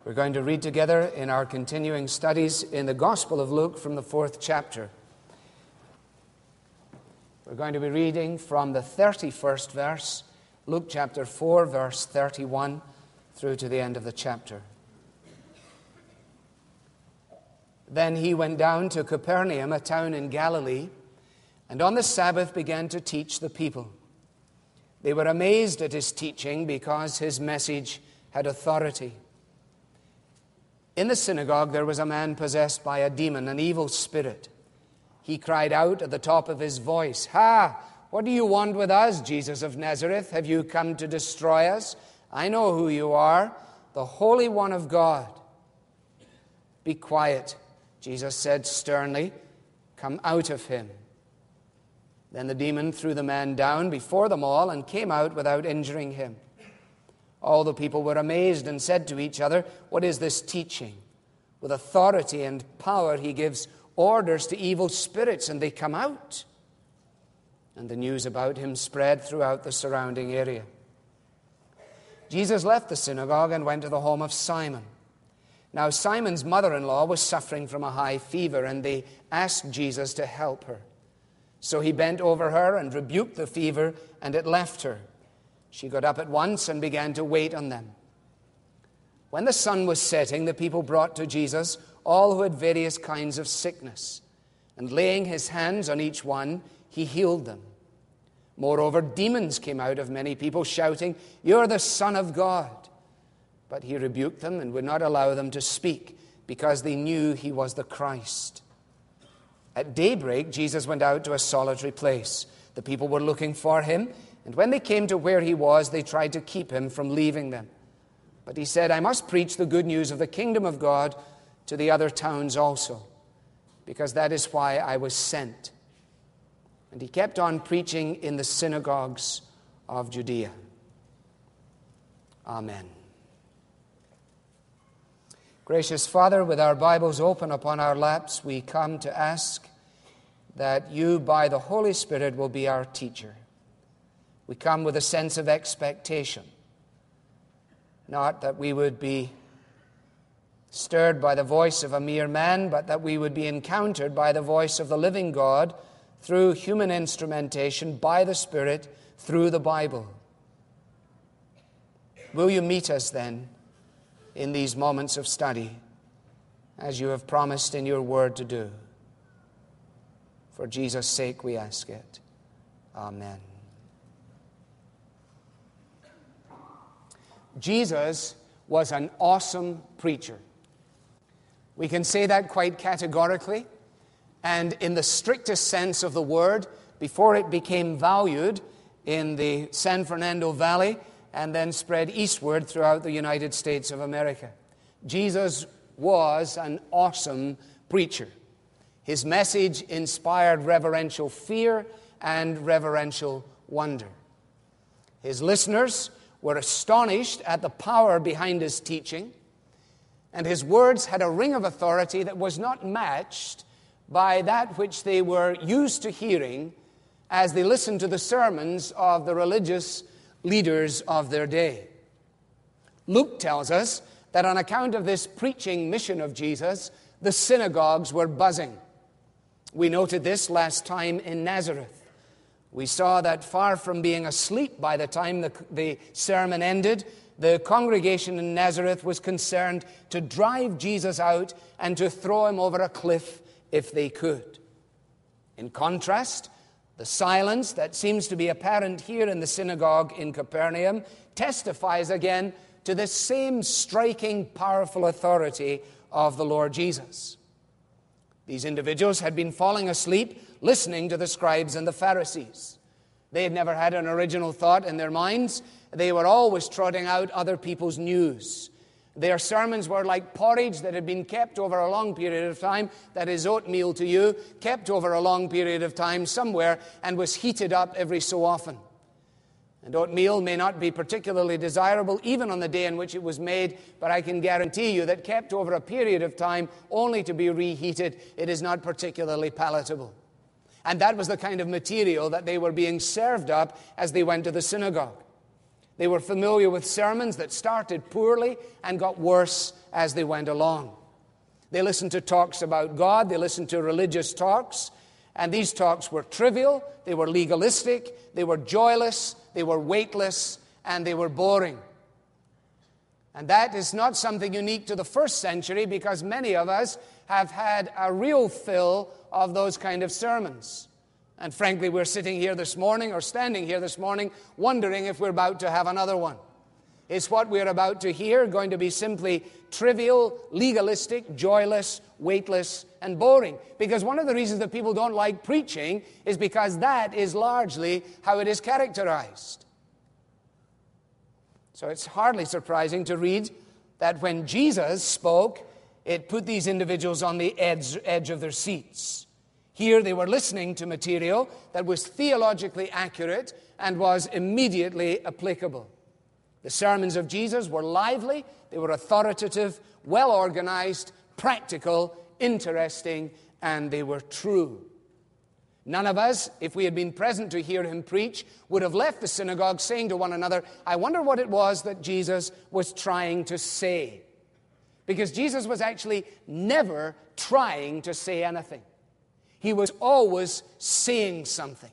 We're going to read together in our continuing studies in the Gospel of Luke from the 4th chapter. We're going to be reading from the 31st verse, Luke chapter 4, verse 31, through to the end of the chapter. Then he went down to Capernaum, a town in Galilee, and on the Sabbath began to teach the people. They were amazed at his teaching because his message had authority. In the synagogue there was a man possessed by a demon, an evil spirit. He cried out at the top of his voice, "Ha! What do you want with us, Jesus of Nazareth? Have you come to destroy us? I know who you are, the Holy One of God." "Be quiet," Jesus said sternly. "Come out of him." Then the demon threw the man down before them all and came out without injuring him. All the people were amazed and said to each other, "What is this teaching? With authority and power he gives orders to evil spirits, and they come out." And the news about him spread throughout the surrounding area. Jesus left the synagogue and went to the home of Simon. Now Simon's mother-in-law was suffering from a high fever, and they asked Jesus to help her. So he bent over her and rebuked the fever, and it left her. She got up at once and began to wait on them. When the sun was setting, the people brought to Jesus all who had various kinds of sickness, and laying his hands on each one, he healed them. Moreover, demons came out of many people, shouting, "You're the Son of God." But he rebuked them and would not allow them to speak, because they knew he was the Christ. At daybreak, Jesus went out to a solitary place. The people were looking for him, and when they came to where he was, they tried to keep him from leaving them. But he said, "I must preach the good news of the kingdom of God to the other towns also, because that is why I was sent." And he kept on preaching in the synagogues of Judea. Amen. Gracious Father, with our Bibles open upon our laps, we come to ask that you, by the Holy Spirit, will be our teacher. We come with a sense of expectation, not that we would be stirred by the voice of a mere man, but that we would be encountered by the voice of the living God through human instrumentation, by the Spirit, through the Bible. Will you meet us then in these moments of study, as you have promised in your word to do? For Jesus' sake we ask it. Amen. Jesus was an awesome preacher. We can say that quite categorically, and in the strictest sense of the word, before it became valued in the San Fernando Valley and then spread eastward throughout the United States of America. Jesus was an awesome preacher. His message inspired reverential fear and reverential wonder. His listeners were astonished at the power behind his teaching, and his words had a ring of authority that was not matched by that which they were used to hearing as they listened to the sermons of the religious leaders of their day. Luke tells us that on account of this preaching mission of Jesus, the synagogues were buzzing. We noted this last time in Nazareth. We saw that far from being asleep by the time the sermon ended, the congregation in Nazareth was concerned to drive Jesus out and to throw him over a cliff if they could. In contrast, the silence that seems to be apparent here in the synagogue in Capernaum testifies again to the same striking, powerful authority of the Lord Jesus. These individuals had been falling asleep listening to the scribes and the Pharisees. They had never had an original thought in their minds. They were always trotting out other people's news. Their sermons were like porridge that had been kept over a long period of time, that is oatmeal to you, kept over a long period of time somewhere and was heated up every so often. And oatmeal may not be particularly desirable even on the day in which it was made, but I can guarantee you that kept over a period of time only to be reheated, it is not particularly palatable. And that was the kind of material that they were being served up as they went to the synagogue. They were familiar with sermons that started poorly and got worse as they went along. They listened to talks about God. They listened to religious talks. And these talks were trivial. They were legalistic. They were joyless. They were weightless. And they were boring. And that is not something unique to the first century, because many of us have had a real fill of those kind of sermons. And frankly, we're sitting here this morning, or standing here this morning, wondering if we're about to have another one. Is what we're about to hear going to be simply trivial, legalistic, joyless, weightless, and boring? Because one of the reasons that people don't like preaching is because that is largely how it is characterized. So it's hardly surprising to read that when Jesus spoke, it put these individuals on the edge of their seats. Here they were listening to material that was theologically accurate and was immediately applicable. The sermons of Jesus were lively, they were authoritative, well-organized, practical, interesting, and they were true. None of us, if we had been present to hear him preach, would have left the synagogue saying to one another, I wonder what it was that Jesus was trying to say. Because Jesus was actually never trying to say anything. He was always saying something.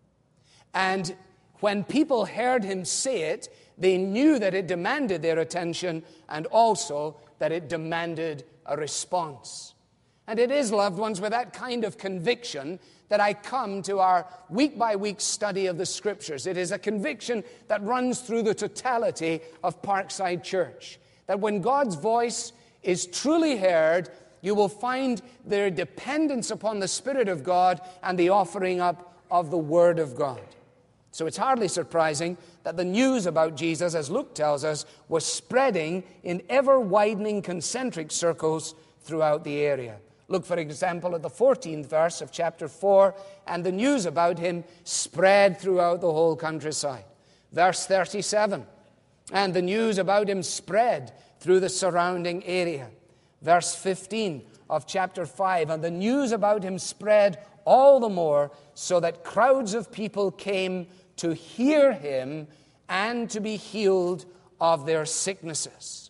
And when people heard him say it, they knew that it demanded their attention and also that it demanded a response. And it is, loved ones, with that kind of conviction that I come to our week-by-week study of the Scriptures. It is a conviction that runs through the totality of Parkside Church. That when God's voice is truly heard, you will find their dependence upon the Spirit of God and the offering up of the Word of God. So it's hardly surprising that the news about Jesus, as Luke tells us, was spreading in ever-widening concentric circles throughout the area. Look, for example, at the 14th verse of chapter 4, and the news about him spread throughout the whole countryside. Verse 37, and the news about him spread through the surrounding area. Verse 15 of chapter 5, and the news about him spread all the more, so that crowds of people came to hear him and to be healed of their sicknesses.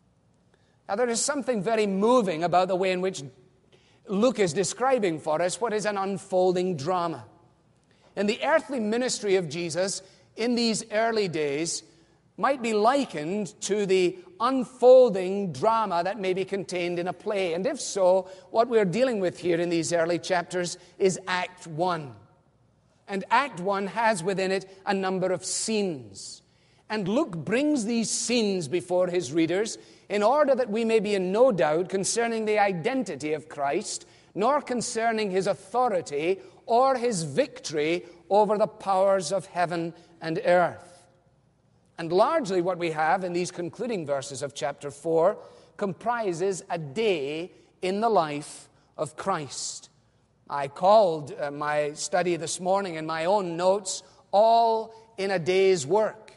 Now, there is something very moving about the way in which Luke is describing for us what is an unfolding drama. And the earthly ministry of Jesus in these early days might be likened to the unfolding drama that may be contained in a play. And if so, what we're dealing with here in these early chapters is Act 1. And Act 1 has within it a number of scenes. And Luke brings these scenes before his readers in order that we may be in no doubt concerning the identity of Christ, nor concerning his authority or his victory over the powers of heaven and earth. And largely what we have in these concluding verses of chapter 4 comprises a day in the life of Christ. I called my study this morning in my own notes, All in a Day's Work.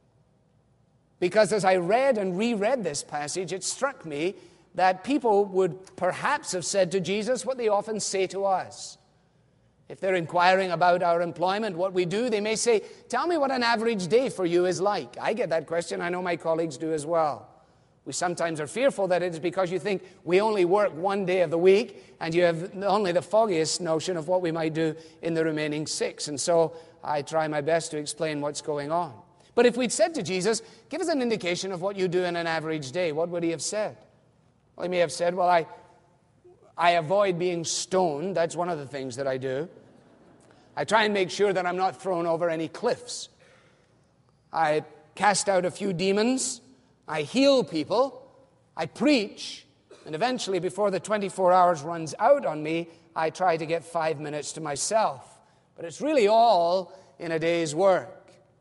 Because as I read and reread this passage, it struck me that people would perhaps have said to Jesus what they often say to us. If they're inquiring about our employment, what we do, they may say, tell me what an average day for you is like. I get that question. I know my colleagues do as well. We sometimes are fearful that it is because you think we only work one day of the week and you have only the foggiest notion of what we might do in the remaining 6. And so I try my best to explain what's going on. But if we'd said to Jesus, give us an indication of what you do in an average day, what would he have said? Well, he may have said, well, I avoid being stoned. That's one of the things that I do. I try and make sure that I'm not thrown over any cliffs. I cast out a few demons. I heal people. I preach. And eventually, before the 24 hours runs out on me, I try to get 5 minutes to myself. But it's really all in a day's work.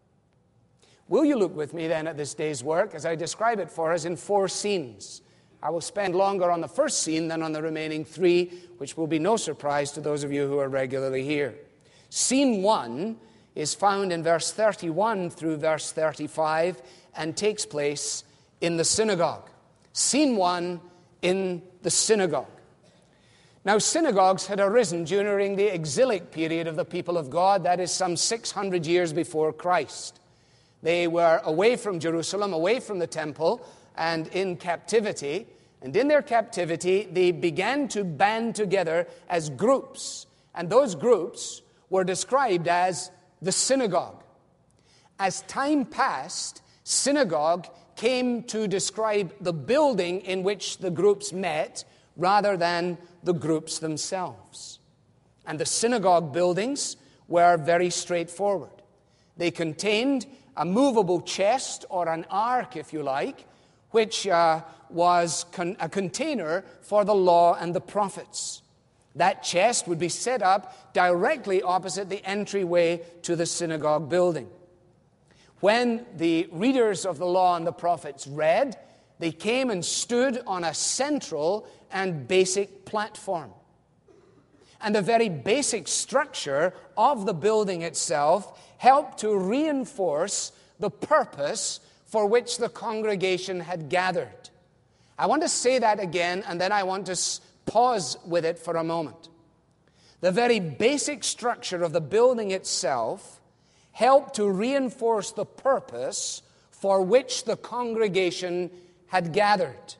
Will you look with me then at this day's work as I describe it for us in 4 scenes? I will spend longer on the first scene than on the remaining 3, which will be no surprise to those of you who are regularly here. Scene 1 is found in verse 31 through verse 35 and takes place in the synagogue. Scene 1 in the synagogue. Now, synagogues had arisen during the exilic period of the people of God, that is some 600 years before Christ. They were away from Jerusalem, away from the temple, and in captivity. And in their captivity, they began to band together as groups. And those groups were described as the synagogue. As time passed, synagogue came to describe the building in which the groups met rather than the groups themselves. And the synagogue buildings were very straightforward. They contained a movable chest, or an ark, if you like, which was a container for the law and the prophets. That chest would be set up directly opposite the entryway to the synagogue building. When the readers of the law and the prophets read, they came and stood on a central and basic platform. And the very basic structure of the building itself helped to reinforce the purpose for which the congregation had gathered. I want to say that again, and then I want to pause with it for a moment. The very basic structure of the building itself helped to reinforce the purpose for which the congregation had gathered.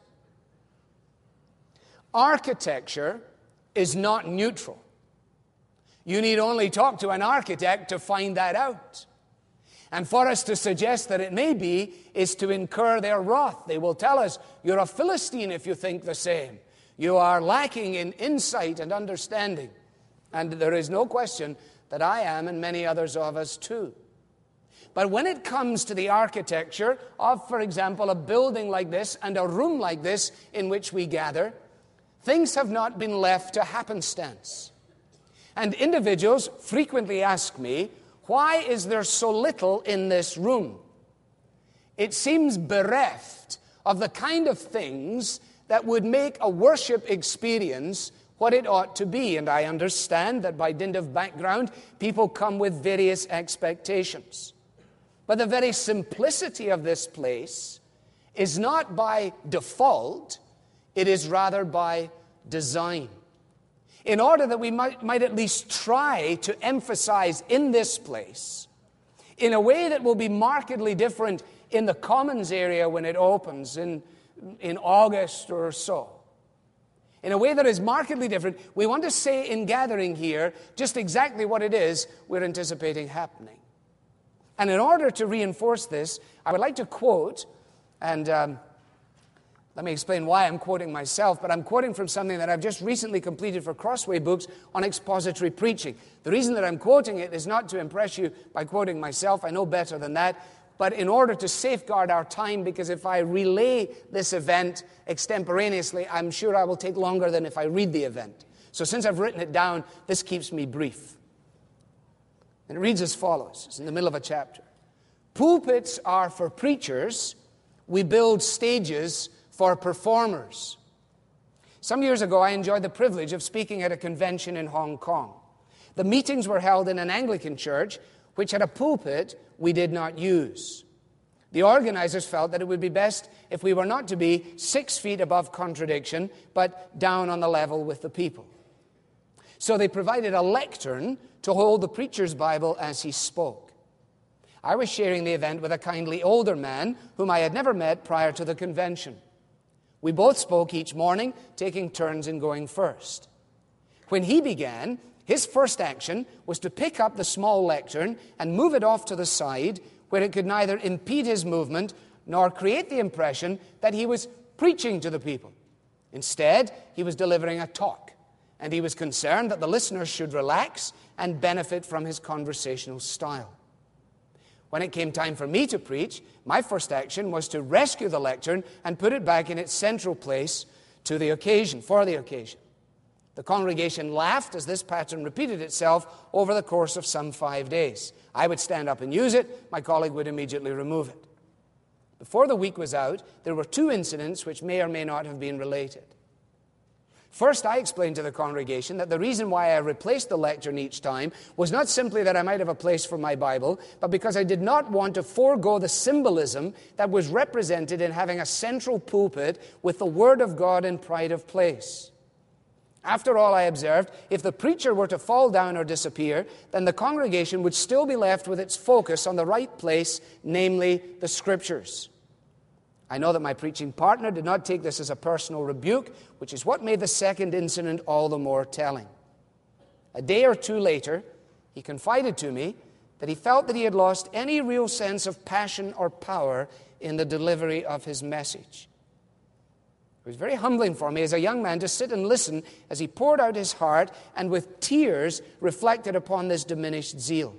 Architecture is not neutral. You need only talk to an architect to find that out. And for us to suggest that it may be is to incur their wrath. They will tell us, you're a Philistine if you think the same. You are lacking in insight and understanding. And there is no question that I am, and many others of us too. But when it comes to the architecture of, for example, a building like this and a room like this in which we gather, things have not been left to happenstance. And individuals frequently ask me, why is there so little in this room? It seems bereft of the kind of things that would make a worship experience what it ought to be. And I understand that by dint of background, people come with various expectations. But the very simplicity of this place is not by default, it is rather by design. In order that we might at least try to emphasize in this place, in a way that will be markedly different in the Commons area when it opens in August or so. In a way that is markedly different, we want to say in gathering here just exactly what it is we're anticipating happening. And in order to reinforce this, I would like to quote, and let me explain why I'm quoting myself, but I'm quoting from something that I've just recently completed for Crossway Books on expository preaching. The reason that I'm quoting it is not to impress you by quoting myself. I know better than that. But in order to safeguard our time, because if I relay this event extemporaneously, I'm sure I will take longer than if I read the event. So since I've written it down, this keeps me brief. And it reads as follows. It's in the middle of a chapter. Pulpits are for preachers. We build stages for performers. Some years ago, I enjoyed the privilege of speaking at a convention in Hong Kong. The meetings were held in an Anglican church, which had a pulpit we did not use. The organizers felt that it would be best if we were not to be 6 feet above contradiction, but down on the level with the people. So they provided a lectern to hold the preacher's Bible as he spoke. I was sharing the event with a kindly older man whom I had never met prior to the convention. We both spoke each morning, taking turns in going first. When he began, his first action was to pick up the small lectern and move it off to the side where it could neither impede his movement nor create the impression that he was preaching to the people. Instead, he was delivering a talk, and he was concerned that the listeners should relax and benefit from his conversational style. When it came time for me to preach, my first action was to rescue the lectern and put it back in its central place for the occasion. The congregation laughed as this pattern repeated itself over the course of some 5 days. I would stand up and use it. My colleague would immediately remove it. Before the week was out, there were 2 incidents which may or may not have been related. First, I explained to the congregation that the reason why I replaced the lectern each time was not simply that I might have a place for my Bible, but because I did not want to forego the symbolism that was represented in having a central pulpit with the Word of God in pride of place. After all, I observed, if the preacher were to fall down or disappear, then the congregation would still be left with its focus on the right place, namely the Scriptures. I know that my preaching partner did not take this as a personal rebuke, which is what made the second incident all the more telling. A day or two later, he confided to me that he felt that he had lost any real sense of passion or power in the delivery of his message. It was very humbling for me as a young man to sit and listen as he poured out his heart and with tears reflected upon this diminished zeal.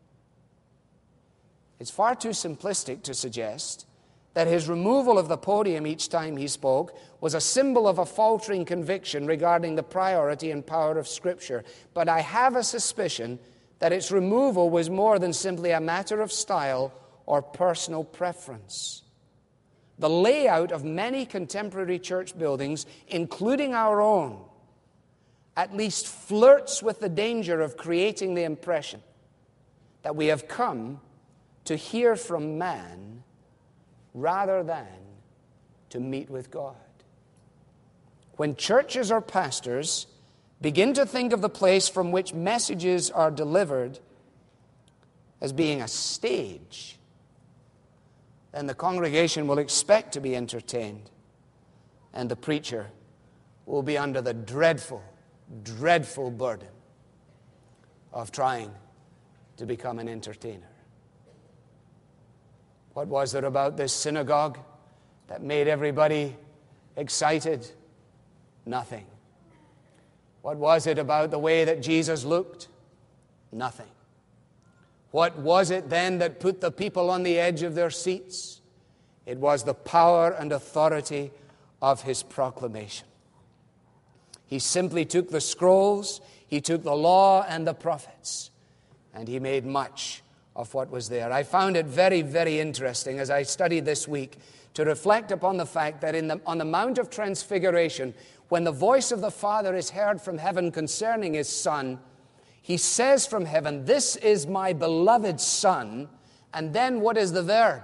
It's far too simplistic to suggest that his removal of the podium each time he spoke was a symbol of a faltering conviction regarding the priority and power of Scripture. But I have a suspicion that its removal was more than simply a matter of style or personal preference. The layout of many contemporary church buildings, including our own, at least flirts with the danger of creating the impression that we have come to hear from man rather than to meet with God. When churches or pastors begin to think of the place from which messages are delivered as being a stage, then the congregation will expect to be entertained, and the preacher will be under the dreadful, dreadful burden of trying to become an entertainer. What was it about this synagogue that made everybody excited? Nothing. What was it about the way that Jesus looked? Nothing. What was it then that put the people on the edge of their seats? It was the power and authority of his proclamation. He simply took the scrolls, he took the law and the prophets, and he made much of what was there. I found it very, very interesting as I studied this week to reflect upon the fact that on the Mount of Transfiguration, when the voice of the Father is heard from heaven concerning his Son, he says from heaven, "This is my beloved Son." And then what is the verb?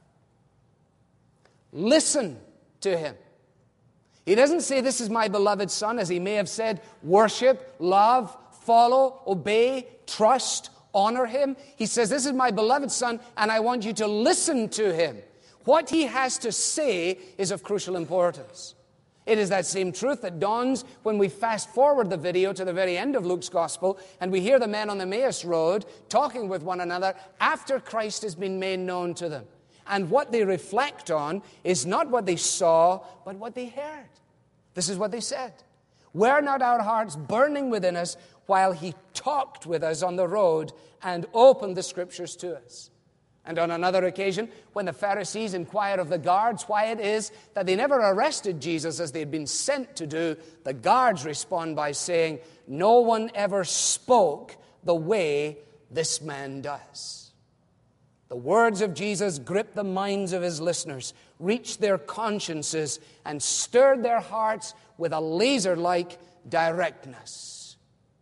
Listen to him. He doesn't say, "This is my beloved Son," as he may have said, worship, love, follow, obey, trust, honor him. He says, "This is my beloved Son, and I want you to listen to him." What he has to say is of crucial importance. It is that same truth that dawns when we fast forward the video to the very end of Luke's Gospel and we hear the men on the Emmaus Road talking with one another after Christ has been made known to them. And what they reflect on is not what they saw, but what they heard. This is what they said. "Were not our hearts burning within us while he talked with us on the road and opened the Scriptures to us?" And on another occasion, when the Pharisees inquire of the guards why it is that they never arrested Jesus as they had been sent to do, the guards respond by saying, "No one ever spoke the way this man does." The words of Jesus gripped the minds of his listeners, reached their consciences, and stirred their hearts with a laser-like directness.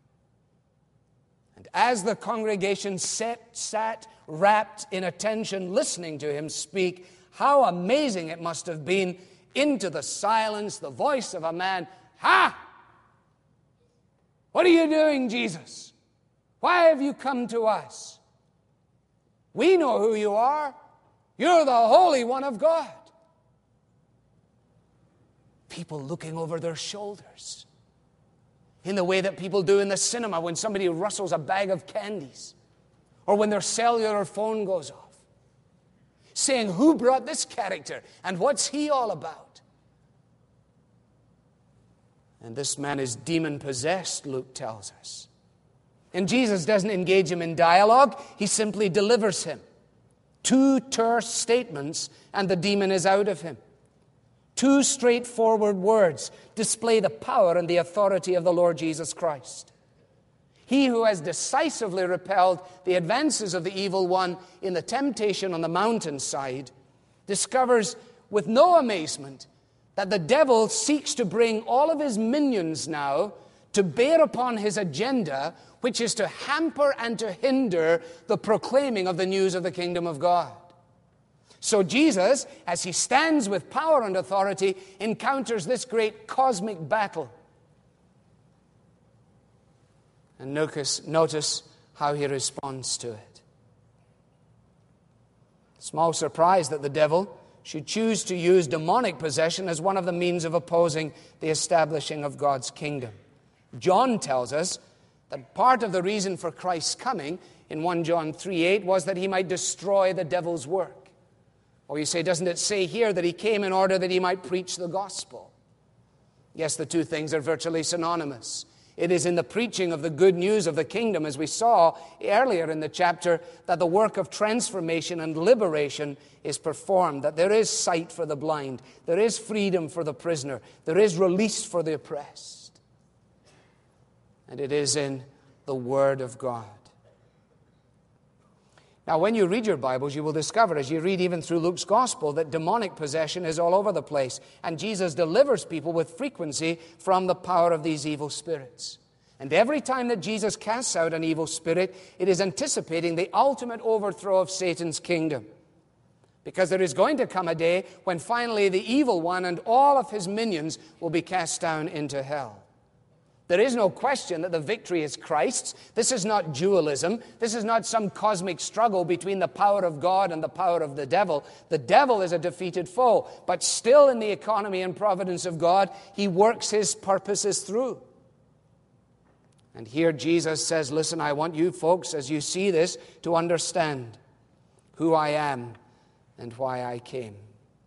And as the congregation sat rapt in attention, listening to him speak, how amazing it must have been, into the silence, the voice of a man, "Ha! What are you doing, Jesus? Why have you come to us? We know who you are. You're the Holy One of God." People looking over their shoulders in the way that people do in the cinema when somebody rustles a bag of candies, or when their cellular phone goes off, saying, "Who brought this character? And what's he all about?" And this man is demon-possessed, Luke tells us. And Jesus doesn't engage him in dialogue. He simply delivers him. 2 terse statements, and the demon is out of him. 2 straightforward words display the power and the authority of the Lord Jesus Christ. He who has decisively repelled the advances of the evil one in the temptation on the mountainside discovers with no amazement that the devil seeks to bring all of his minions now to bear upon his agenda, which is to hamper and to hinder the proclaiming of the news of the kingdom of God. So Jesus, as he stands with power and authority, encounters this great cosmic battle. And notice how he responds to it. Small surprise that the devil should choose to use demonic possession as one of the means of opposing the establishing of God's kingdom. John tells us that part of the reason for Christ's coming in 1 John 3:8 was that he might destroy the devil's work. Or you say, doesn't it say here that he came in order that he might preach the gospel? Yes, the two things are virtually synonymous. It is in the preaching of the good news of the kingdom, as we saw earlier in the chapter, that the work of transformation and liberation is performed, that there is sight for the blind, there is freedom for the prisoner, there is release for the oppressed. And it is in the Word of God. Now, when you read your Bibles, you will discover, as you read even through Luke's Gospel, that demonic possession is all over the place. And Jesus delivers people with frequency from the power of these evil spirits. And every time that Jesus casts out an evil spirit, it is anticipating the ultimate overthrow of Satan's kingdom. Because there is going to come a day when finally the evil one and all of his minions will be cast down into hell. There is no question that the victory is Christ's. This is not dualism. This is not some cosmic struggle between the power of God and the power of the devil. The devil is a defeated foe, but still in the economy and providence of God, he works his purposes through. And here Jesus says, listen, I want you folks, as you see this, to understand who I am and why I came.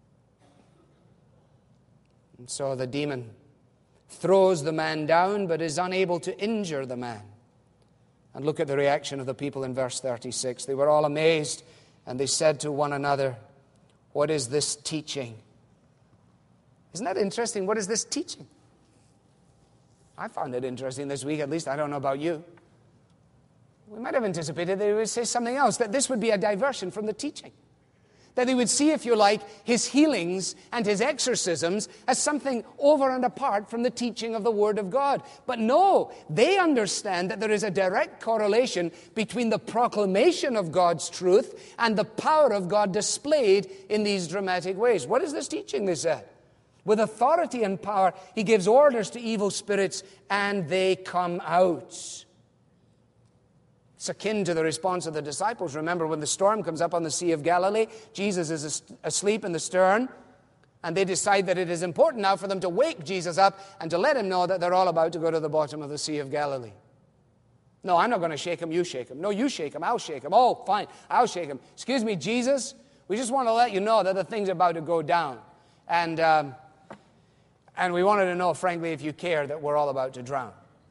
And so the demon throws the man down, but is unable to injure the man. And look at the reaction of the people in verse 36. They were all amazed, and they said to one another, what is this teaching? Isn't that interesting? What is this teaching? I found it interesting this week, at least. I don't know about you. We might have anticipated that they would say something else, that this would be a diversion from the teaching. That they would see, if you like, his healings and his exorcisms as something over and apart from the teaching of the Word of God. But no, they understand that there is a direct correlation between the proclamation of God's truth and the power of God displayed in these dramatic ways. What is this teaching, they said? With authority and power, he gives orders to evil spirits, and they come out. It's akin to the response of the disciples. Remember when the storm comes up on the Sea of Galilee, Jesus is asleep in the stern, and they decide that it is important now for them to wake Jesus up and to let him know that they're all about to go to the bottom of the Sea of Galilee. No, I'm not going to shake him, you shake him. No, you shake him, I'll shake him. Oh, fine, I'll shake him. Excuse me, Jesus, we just want to let you know that the thing's about to go down. And we wanted to know, frankly, if you care, that we're all about to drown.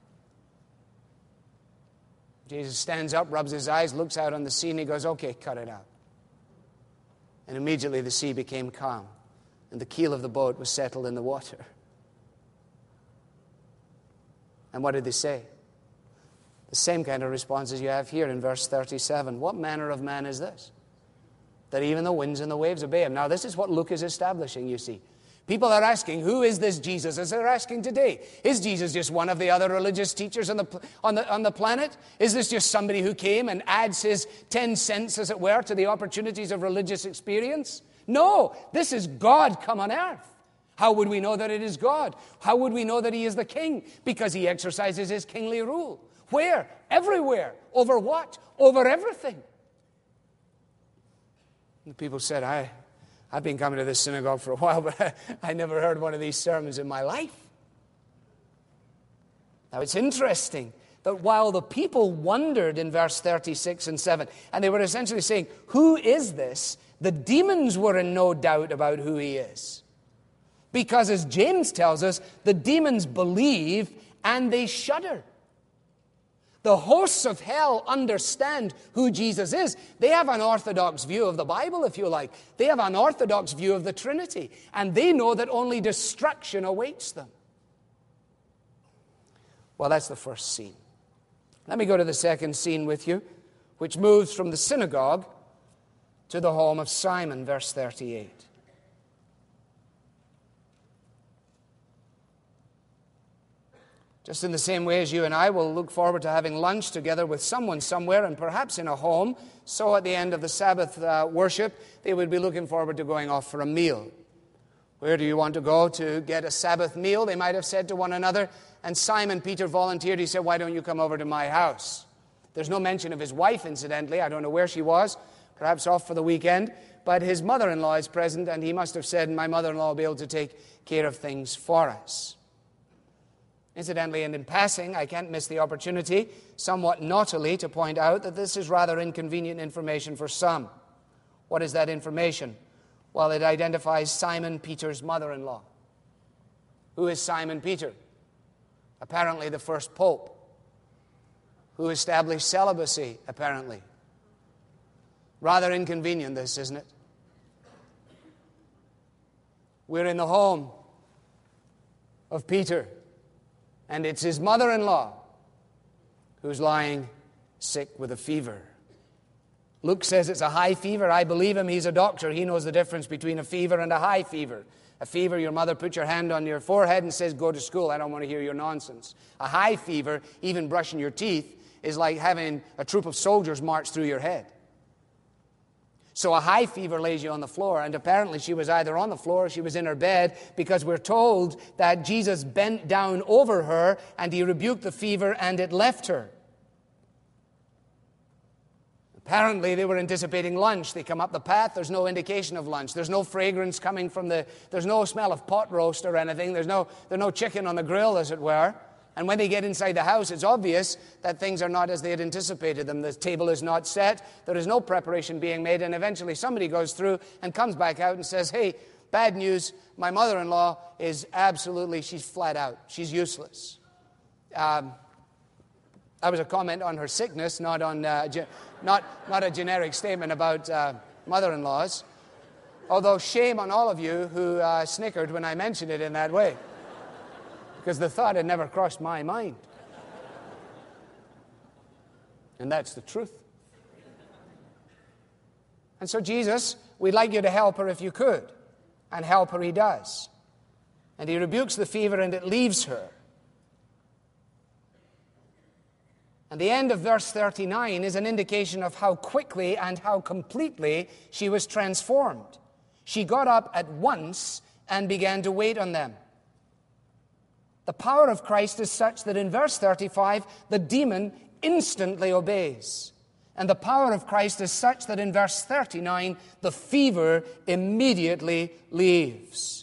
Jesus stands up, rubs his eyes, looks out on the sea, and he goes, okay, cut it out. And immediately the sea became calm, and the keel of the boat was settled in the water. And what did they say? The same kind of responses you have here in verse 37. What manner of man is this, that even the winds and the waves obey him? Now, this is what Luke is establishing, you see. People are asking, who is this Jesus? As they're asking today, is Jesus just one of the other religious teachers on the planet? Is this just somebody who came and adds his 10 cents, as it were, to the opportunities of religious experience? No, this is God come on earth. How would we know that it is God? How would we know that he is the king? Because he exercises his kingly rule. Where? Everywhere. Over what? Over everything. And the people said, I've been coming to this synagogue for a while, but I never heard one of these sermons in my life. Now, it's interesting that while the people wondered in verse 36 and 7, and they were essentially saying, who is this? The demons were in no doubt about who he is. Because as James tells us, the demons believe and they shudder. The hosts of hell understand who Jesus is. They have an orthodox view of the Bible, if you like. They have an orthodox view of the Trinity. And they know that only destruction awaits them. Well, that's the first scene. Let me go to the second scene with you, which moves from the synagogue to the home of Simon, verse 38. Just in the same way as you and I will look forward to having lunch together with someone somewhere, and perhaps in a home, so at the end of the Sabbath worship, they would be looking forward to going off for a meal, Where do you want to go to get a Sabbath meal? They might have said to one another. And Simon Peter volunteered. He said, why don't you come over to my house? There's no mention of his wife, incidentally. I don't know where she was. Perhaps off for the weekend. But his mother-in-law is present, and he must have said, my mother-in-law will be able to take care of things for us. Incidentally, and in passing, I can't miss the opportunity, somewhat naughtily, to point out that this is rather inconvenient information for some. What is that information? Well, it identifies Simon Peter's mother-in-law. Who is Simon Peter? Apparently the first pope, who established celibacy, apparently. Rather inconvenient, this, isn't it? We're in the home of Peter, and it's his mother-in-law who's lying sick with a fever. Luke says it's a high fever. I believe him. He's a doctor. He knows the difference between a fever and a high fever. A fever, your mother puts your hand on your forehead and says, go to school. I don't want to hear your nonsense. A high fever, even brushing your teeth, is like having a troop of soldiers march through your head. So a high fever lays you on the floor, and apparently she was either on the floor or she was in her bed, because we're told that Jesus bent down over her and he rebuked the fever and it left her. Apparently they were anticipating lunch. They come up the path, there's no indication of lunch. There's no fragrance coming from there's no smell of pot roast or anything. There's no chicken on the grill, as it were. And when they get inside the house, it's obvious that things are not as they had anticipated them. The table is not set. There is no preparation being made. And eventually somebody goes through and comes back out and says, hey, bad news. My mother-in-law is she's flat out. She's useless. That was a comment on her sickness, not on not a generic statement about mother-in-laws. Although shame on all of you who snickered when I mentioned it in that way, because the thought had never crossed my mind. And that's the truth. And so Jesus, we'd like you to help her if you could. And help her he does. And he rebukes the fever and it leaves her. And the end of verse 39 is an indication of how quickly and how completely she was transformed. She got up at once and began to wait on them. The power of Christ is such that in verse 35, the demon instantly obeys. And the power of Christ is such that in verse 39, the fever immediately leaves.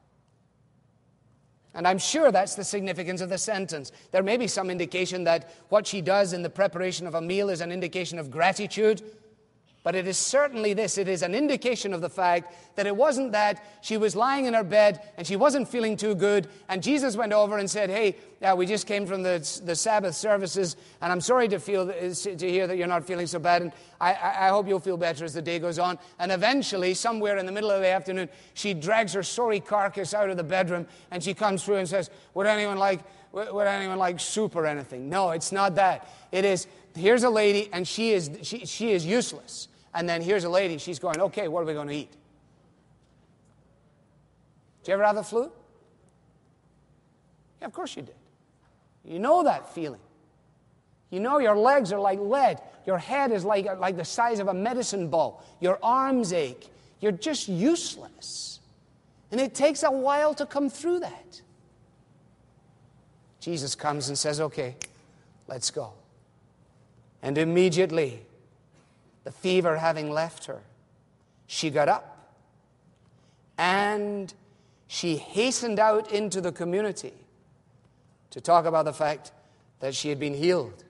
And I'm sure that's the significance of the sentence. There may be some indication that what she does in the preparation of a meal is an indication of gratitude. But it is certainly this. It is an indication of the fact that it wasn't that she was lying in her bed and she wasn't feeling too good, and Jesus went over and said, hey, we just came from the Sabbath services, and I'm sorry to hear that you're not feeling so bad, and I hope you'll feel better as the day goes on. And eventually, somewhere in the middle of the afternoon, she drags her sorry carcass out of the bedroom, and she comes through and says, would anyone like soup or anything? No, it's not that. It is, here's a lady, and she is useless. And then here's a lady, she's going, okay, what are we going to eat? Did you ever have the flu? Yeah, of course you did. You know that feeling. You know your legs are like lead. Your head is like the size of a medicine ball. Your arms ache. You're just useless. And it takes a while to come through that. Jesus comes and says, okay, let's go. And immediately, the fever having left her, she got up and she hastened out into the community to talk about the fact that she had been healed.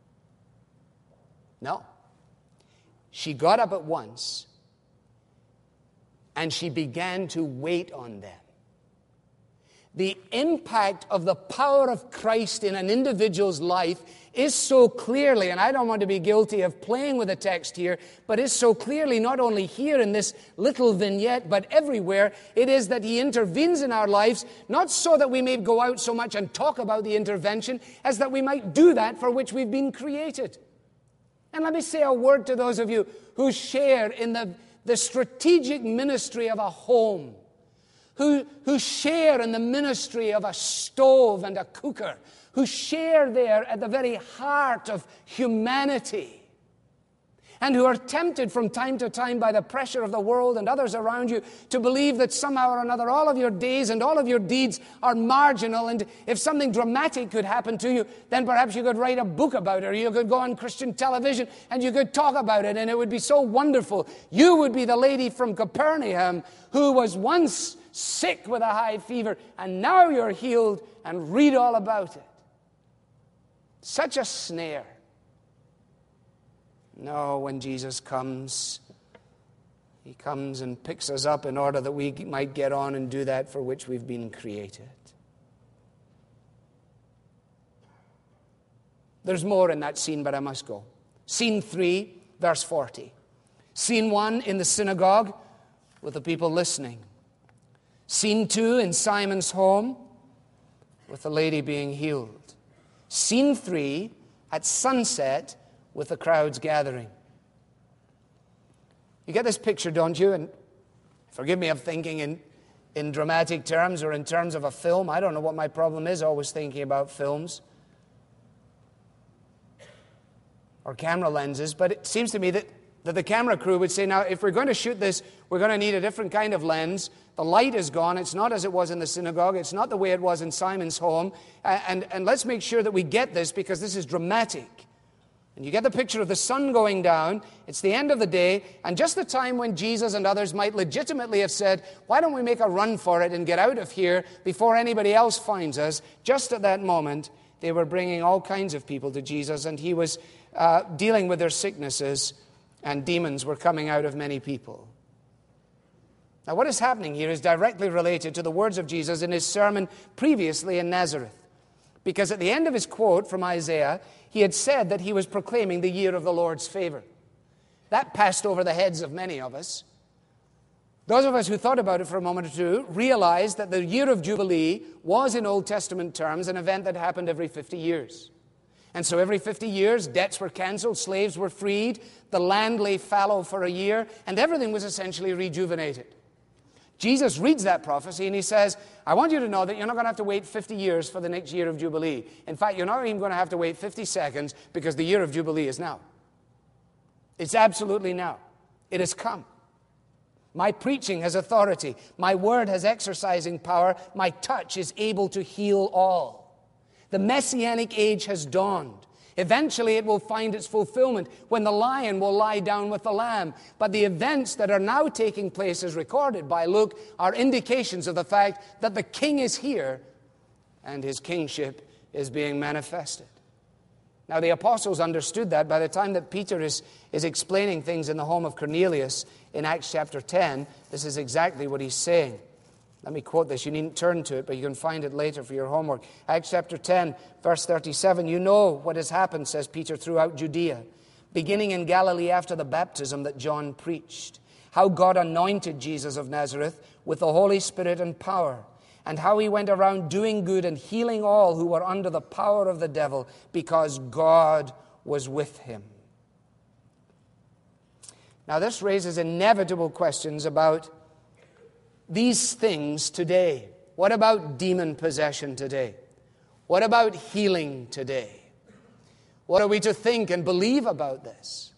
No. She got up at once and she began to wait on them. The impact of the power of Christ in an individual's life is so clearly, and I don't want to be guilty of playing with the text here, but is so clearly not only here in this little vignette, but everywhere, it is that he intervenes in our lives, not so that we may go out so much and talk about the intervention, as that we might do that for which we've been created. And let me say a word to those of you who share in the strategic ministry of a home, who share in the ministry of a stove and a cooker, who share there at the very heart of humanity. and who are tempted from time to time by the pressure of the world and others around you to believe that somehow or another all of your days and all of your deeds are marginal, and if something dramatic could happen to you, then perhaps you could write a book about it, or you could go on Christian television and you could talk about it, and it would be so wonderful. You would be the lady from Capernaum who was once sick with a high fever, and now you're healed, and read all about it. Such a snare. No, when Jesus comes, he comes and picks us up in order that we might get on and do that for which we've been created. There's more in that scene, but I must go. Scene 3, verse 40. Scene 1 in the synagogue with the people listening. Scene 2 in Simon's home with the lady being healed. Scene 3 at sunset with the crowds gathering. You get this picture, don't you? And forgive me, I'm thinking in dramatic terms or in terms of a film. I don't know what my problem is, always thinking about films or camera lenses, but it seems to me that the camera crew would say, now, if we're going to shoot this, we're going to need a different kind of lens. The light is gone. It's not as it was in the synagogue. It's not the way it was in Simon's home. And let's make sure that we get this, because this is dramatic. And you get the picture of the sun going down. It's the end of the day, and just the time when Jesus and others might legitimately have said, why don't we make a run for it and get out of here before anybody else finds us? Just at that moment, they were bringing all kinds of people to Jesus, and he was dealing with their sicknesses, and demons were coming out of many people. Now, what is happening here is directly related to the words of Jesus in his sermon previously in Nazareth. Because at the end of his quote from Isaiah, he had said that he was proclaiming the year of the Lord's favor. That passed over the heads of many of us. Those of us who thought about it for a moment or two realized that the year of Jubilee was, in Old Testament terms, an event that happened every 50 years. And so every 50 years, debts were canceled, slaves were freed, the land lay fallow for a year, and everything was essentially rejuvenated. Jesus reads that prophecy and he says, I want you to know that you're not going to have to wait 50 years for the next year of Jubilee. In fact, you're not even going to have to wait 50 seconds, because the year of Jubilee is now. It's absolutely now. It has come. My preaching has authority. My word has exercising power. My touch is able to heal all. The Messianic age has dawned. Eventually it will find its fulfillment when the lion will lie down with the lamb. But the events that are now taking place, as recorded by Luke, are indications of the fact that the king is here and his kingship is being manifested. Now, the apostles understood that by the time that Peter is explaining things in the home of Cornelius in Acts chapter 10. This is exactly what he's saying. Let me quote this. You needn't turn to it, but you can find it later for your homework. Acts chapter 10, verse 37. You know what has happened, says Peter, throughout Judea, beginning in Galilee after the baptism that John preached, how God anointed Jesus of Nazareth with the Holy Spirit and power, and how he went around doing good and healing all who were under the power of the devil, because God was with him. Now, this raises inevitable questions about these things today. What about demon possession today? What about healing today? What are we to think and believe about this?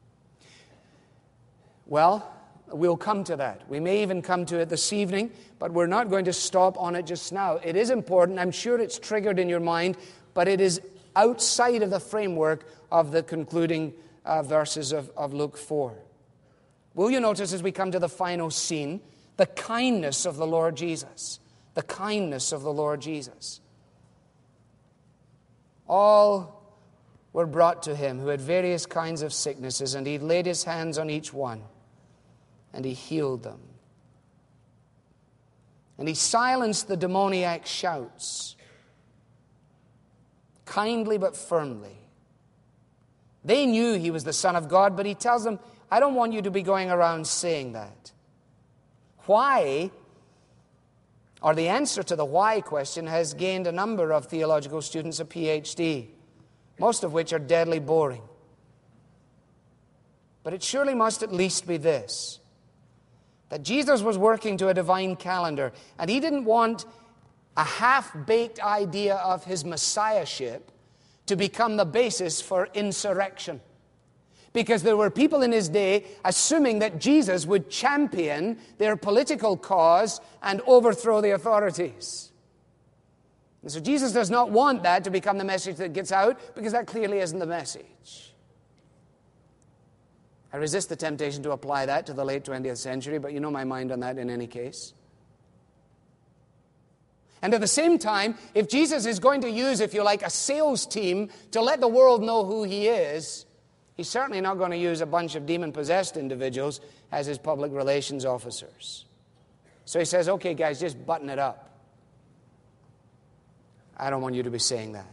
Well, we'll come to that. We may even come to it this evening, but we're not going to stop on it just now. It is important. I'm sure it's triggered in your mind, but it is outside of the framework of the concluding verses of Luke 4. Will you notice as we come to the final scene, the kindness of the Lord Jesus? The kindness of the Lord Jesus. All were brought to him who had various kinds of sicknesses, and he laid his hands on each one, and he healed them. And he silenced the demoniac shouts, kindly but firmly. They knew he was the Son of God, but he tells them, I don't want you to be going around saying that. Why, or the answer to the why question, has gained a number of theological students a PhD, most of which are deadly boring. But it surely must at least be this, that Jesus was working to a divine calendar, and he didn't want a half-baked idea of his messiahship to become the basis for insurrection. because there were people in his day assuming that Jesus would champion their political cause and overthrow the authorities. And so Jesus does not want that to become the message that gets out, because that clearly isn't the message. I resist the temptation to apply that to the late 20th century, but you know my mind on that in any case. And at the same time, if Jesus is going to use, if you like, a sales team to let the world know who he is, he's certainly not going to use a bunch of demon-possessed individuals as his public relations officers. So he says, okay, guys, just button it up. I don't want you to be saying that.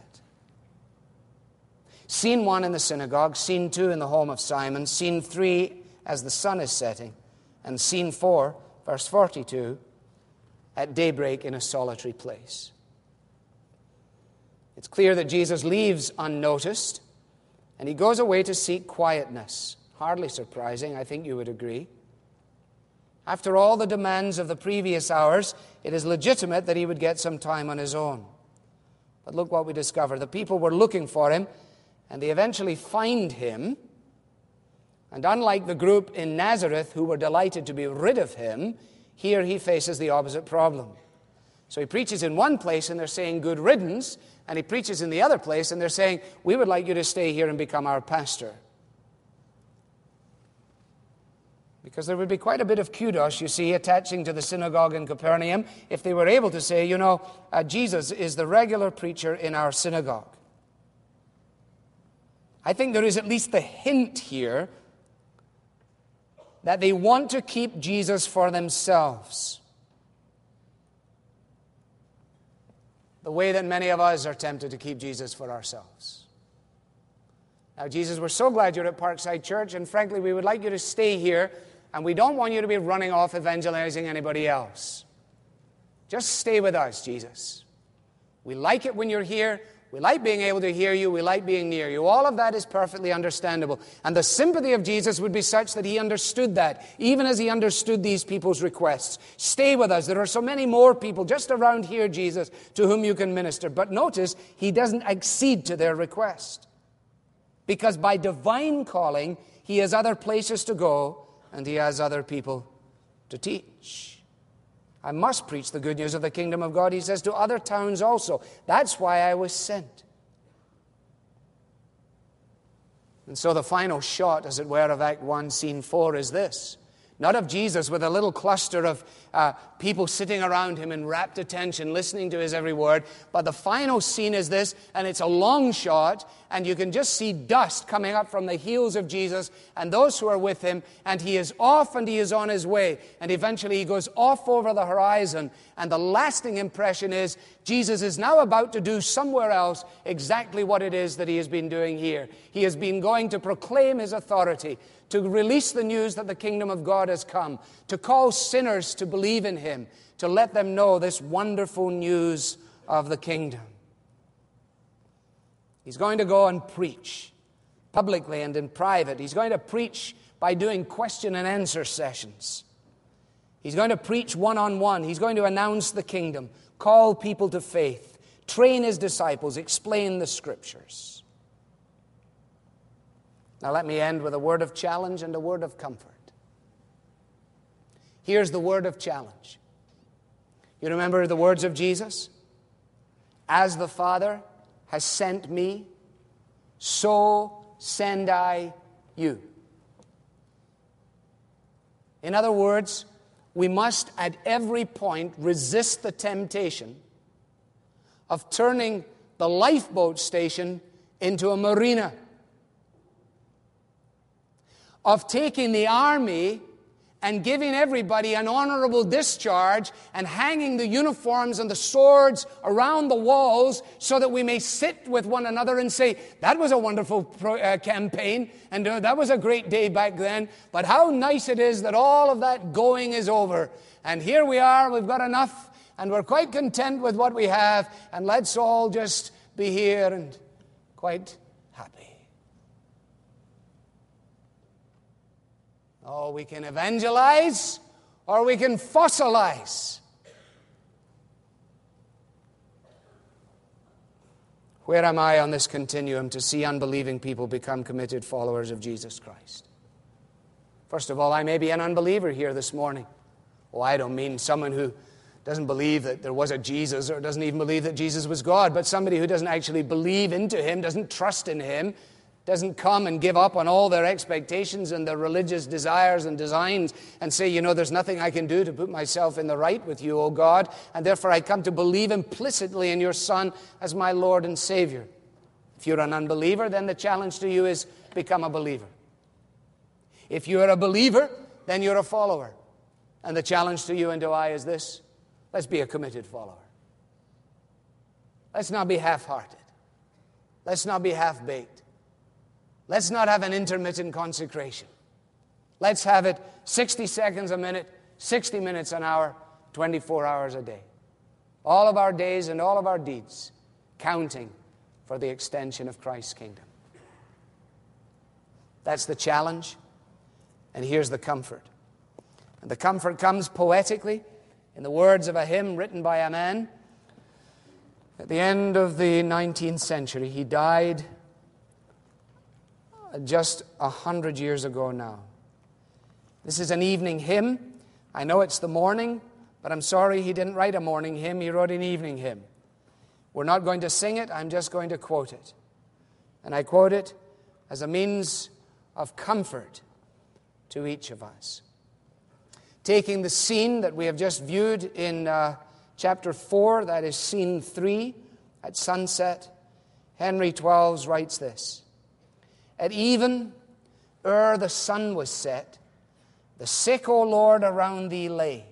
Scene 1 in the synagogue, scene 2 in the home of Simon, scene 3 as the sun is setting, and scene 4, verse 42, at daybreak in a solitary place. It's clear that Jesus leaves unnoticed, and he goes away to seek quietness. Hardly surprising, I think you would agree. After all the demands of the previous hours, it is legitimate that he would get some time on his own. But look what we discover. The people were looking for him, and they eventually find him. And unlike the group in Nazareth who were delighted to be rid of him, here he faces the opposite problem. So he preaches in one place and they're saying good riddance, and he preaches in the other place and they're saying, we would like you to stay here and become our pastor. Because there would be quite a bit of kudos, you see, attaching to the synagogue in Capernaum if they were able to say, Jesus is the regular preacher in our synagogue. I think there is at least the hint here that they want to keep Jesus for themselves. The way that many of us are tempted to keep Jesus for ourselves. Now, Jesus, we're so glad you're at Parkside Church, and frankly, we would like you to stay here, and we don't want you to be running off evangelizing anybody else. Just stay with us, Jesus. We like it when you're here. We like being able to hear you. We like being near you. All of that is perfectly understandable. And the sympathy of Jesus would be such that he understood that, even as he understood these people's requests. Stay with us. There are so many more people just around here, Jesus, to whom you can minister. But notice, he doesn't accede to their request. Because by divine calling, he has other places to go, and he has other people to teach. I must preach the good news of the kingdom of God, he says, to other towns also. That's why I was sent. And so the final shot, as it were, of Act 1, Scene 4 is this. Not of Jesus with a little cluster of people sitting around him in rapt attention, listening to his every word. But the final scene is this, and it's a long shot, and you can just see dust coming up from the heels of Jesus and those who are with him, and he is off and he is on his way. And eventually he goes off over the horizon, and the lasting impression is Jesus is now about to do somewhere else exactly what it is that he has been doing here. He has been going to proclaim his authority, to release the news that the kingdom of God has come, to call sinners to believe in him, to let them know this wonderful news of the kingdom. He's going to go and preach publicly and in private. He's going to preach by doing question and answer sessions. He's going to preach one-on-one. He's going to announce the kingdom, call people to faith, train his disciples, explain the scriptures. Now let me end with a word of challenge and a word of comfort. Here's the word of challenge. You remember the words of Jesus? As the Father has sent me, so send I you. In other words, we must at every point resist the temptation of turning the lifeboat station into a marina, of taking the army and giving everybody an honorable discharge and hanging the uniforms and the swords around the walls so that we may sit with one another and say, that was a wonderful campaign and that was a great day back then, but how nice it is that all of that going is over. And here we are, we've got enough and we're quite content with what we have, and let's all just be here and quite happy. Oh, we can evangelize or we can fossilize. Where am I on this continuum to see unbelieving people become committed followers of Jesus Christ? First of all, I may be an unbeliever here this morning. Oh, I don't mean someone who doesn't believe that there was a Jesus or doesn't even believe that Jesus was God, but somebody who doesn't actually believe into Him, doesn't trust in Him, doesn't come and give up on all their expectations and their religious desires and designs and say, you know, there's nothing I can do to put myself in the right with you, O God, and therefore I come to believe implicitly in your Son as my Lord and Savior. If you're an unbeliever, then the challenge to you is become a believer. If you're a believer, then you're a follower. And the challenge to you and to I is this: let's be a committed follower. Let's not be half-hearted. Let's not be half-baked. Let's not have an intermittent consecration. Let's have it 60 seconds a minute, 60 minutes an hour, 24 hours a day. All of our days and all of our deeds counting for the extension of Christ's kingdom. That's the challenge, and here's the comfort. And the comfort comes poetically in the words of a hymn written by a man at the end of the 19th century. He died just 100 years ago now. This is an evening hymn. I know it's the morning, but I'm sorry he didn't write a morning hymn. He wrote an evening hymn. We're not going to sing it. I'm just going to quote it. And I quote it as a means of comfort to each of us. Taking the scene that we have just viewed in chapter 4, that is scene 3 at sunset, Henry Twelves writes this: "At even, ere the sun was set, the sick, O Lord, around thee lay.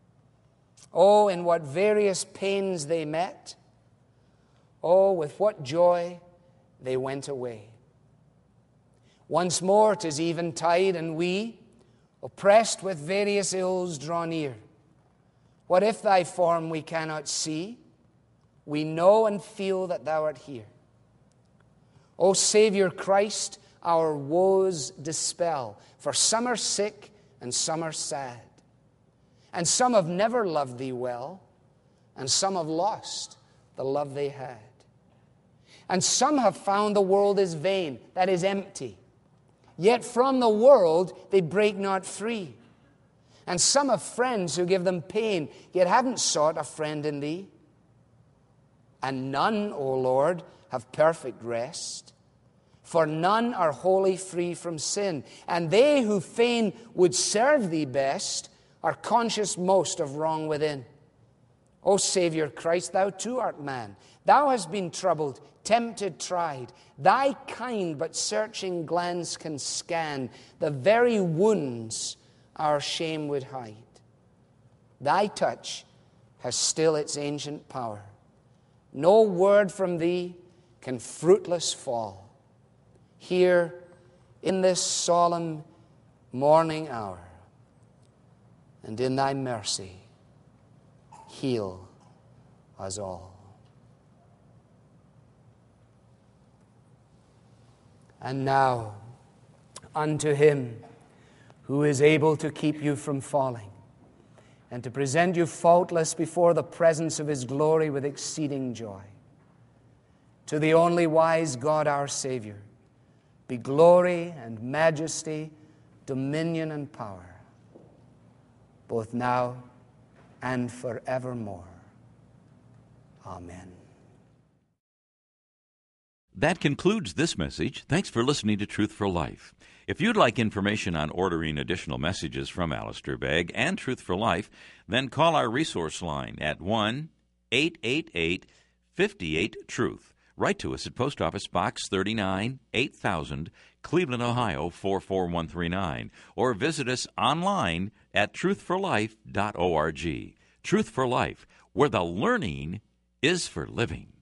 Oh, in what various pains they met! Oh, with what joy they went away. Once more 'tis eventide, and we, oppressed with various ills, draw near. What if thy form we cannot see? We know and feel that thou art here. O Savior Christ, our woes dispel, for some are sick and some are sad. And some have never loved thee well, and some have lost the love they had. And some have found the world is vain, that is empty. Yet from the world they break not free. And some have friends who give them pain, yet haven't sought a friend in thee. And none, O Lord, have perfect rest, for none are wholly free from sin. And they who fain would serve thee best are conscious most of wrong within. O Savior Christ, thou too art man. Thou hast been troubled, tempted, tried. Thy kind but searching glance can scan the very wounds our shame would hide. Thy touch has still its ancient power. No word from thee can fruitless fall. Here in this solemn morning hour, and in thy mercy, heal us all." And now, unto him who is able to keep you from falling, and to present you faultless before the presence of his glory with exceeding joy, to the only wise God our Savior, be glory and majesty, dominion and power, both now and forevermore. Amen. That concludes this message. Thanks for listening to Truth for Life. If you'd like information on ordering additional messages from Alistair Begg and Truth for Life, then call our resource line at 1-888-58-TRUTH. Write to us at Post Office Box 39, 8000, Cleveland, Ohio 44139, or visit us online at truthforlife.org. Truth for Life, where the learning is for living.